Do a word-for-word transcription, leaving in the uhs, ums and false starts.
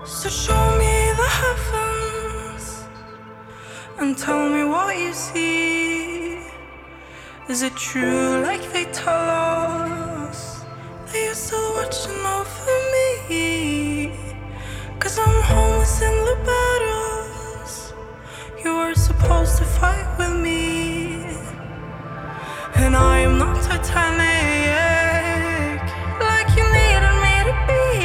So show me the heavens and tell me what you see. Is it true like they tell us that you're still watching over